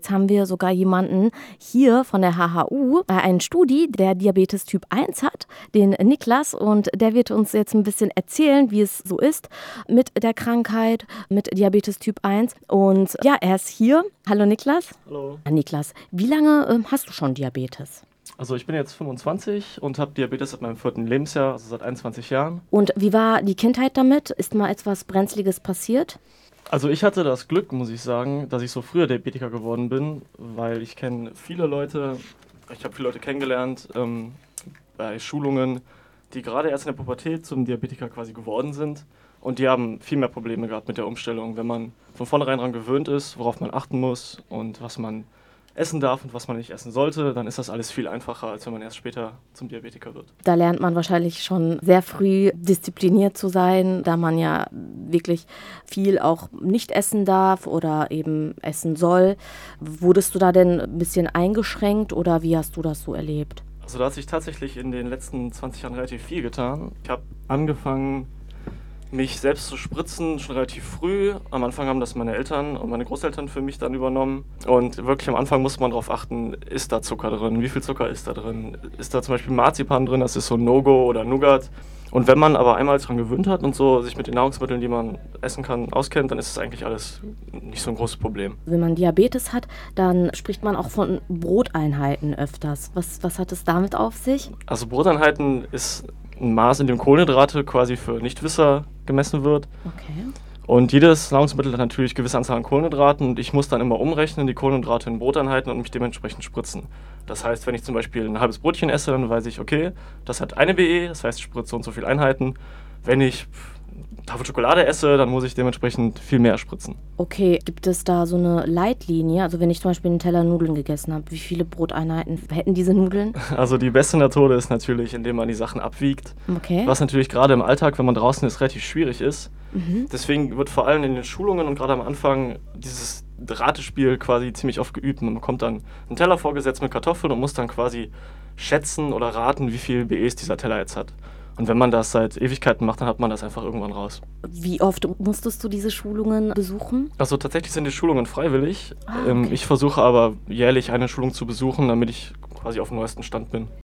Jetzt haben wir sogar jemanden hier von der HHU, einen Studi, der Diabetes Typ 1 hat, den Niklas. Und der wird uns jetzt ein bisschen erzählen, wie es so ist mit der Krankheit, mit Diabetes Typ 1. Und ja, er ist hier. Hallo Niklas. Hallo. Niklas, wie lange hast du schon Diabetes? Also ich bin jetzt 25 und habe Diabetes seit meinem 4. Lebensjahr, also seit 21 Jahren. Und wie war die Kindheit damit? Ist mal etwas Brenzliges passiert? Also ich hatte das Glück, muss ich sagen, dass ich so früher Diabetiker geworden bin, weil ich kenne viele Leute, ich habe viele Leute kennengelernt bei Schulungen, die gerade erst in der Pubertät zum Diabetiker quasi geworden sind. Und die haben viel mehr Probleme gehabt mit der Umstellung, wenn man von vornherein daran gewöhnt ist, worauf man achten muss und was man essen darf und was man nicht essen sollte, dann ist das alles viel einfacher, als wenn man erst später zum Diabetiker wird. Da lernt man wahrscheinlich schon sehr früh diszipliniert zu sein, da man ja wirklich viel auch nicht essen darf oder eben essen soll. Wurdest du da denn ein bisschen eingeschränkt oder wie hast du das so erlebt? Also da hat sich tatsächlich in den letzten 20 Jahren relativ viel getan. Ich habe angefangen, mich selbst zu spritzen, schon relativ früh. Am Anfang haben das meine Eltern und meine Großeltern für mich dann übernommen. Und wirklich am Anfang muss man darauf achten, ist da Zucker drin? Wie viel Zucker ist da drin? Ist da zum Beispiel Marzipan drin? Das ist so No-Go oder Nougat. Und wenn man aber einmal daran gewöhnt hat und so sich mit den Nahrungsmitteln, die man essen kann, auskennt, dann ist es eigentlich alles nicht so ein großes Problem. Wenn man Diabetes hat, dann spricht man auch von Broteinheiten öfters. Was hat es damit auf sich? Also Broteinheiten ist ein Maß, in dem Kohlenhydrate quasi für Nichtwisser gemessen wird. Okay. Und jedes Nahrungsmittel hat natürlich gewisse Anzahl an Kohlenhydraten und ich muss dann immer umrechnen, die Kohlenhydrate in Broteinheiten und mich dementsprechend spritzen. Das heißt, wenn ich zum Beispiel ein halbes Brötchen esse, dann weiß ich, okay, das hat eine BE, das heißt, ich spritze so und so viele Einheiten. Wenn ich Tafel Schokolade esse, dann muss ich dementsprechend viel mehr spritzen. Okay, gibt es da so eine Leitlinie? Also wenn ich zum Beispiel einen Teller Nudeln gegessen habe, wie viele Broteinheiten hätten diese Nudeln? Also die beste Methode ist natürlich, indem man die Sachen abwiegt. Okay. Was natürlich gerade im Alltag, wenn man draußen ist, relativ schwierig ist. Deswegen wird vor allem in den Schulungen und gerade am Anfang dieses Ratespiel quasi ziemlich oft geübt. Man bekommt dann einen Teller vorgesetzt mit Kartoffeln und muss dann quasi schätzen oder raten, wie viel BEs dieser Teller jetzt hat. Und wenn man das seit Ewigkeiten macht, dann hat man das einfach irgendwann raus. Wie oft musstest du diese Schulungen besuchen? Also tatsächlich sind die Schulungen freiwillig. Okay. Ich versuche aber jährlich eine Schulung zu besuchen, damit ich quasi auf dem neuesten Stand bin.